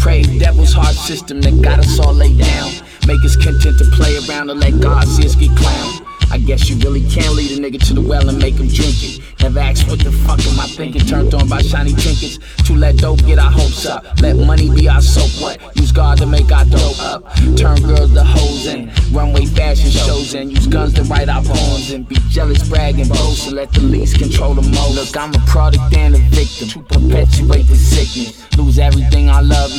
depraved devil's heart system that got us all laid down. Make us content to play around and let God see us get clowned. I guess you really can't lead a nigga to the well and make him drink it. Never ask what the fuck am I thinking, turned on by shiny trinkets. To let dope get our hopes up, let money be our soap. What? Use God to make our dope up. Turn girls to hoes and runway fashion shows and use guns to write our poems and be jealous, brag and boast and let the least control the most. Look, I'm a product and a victim to perpetuate the sickness. Lose everything I love.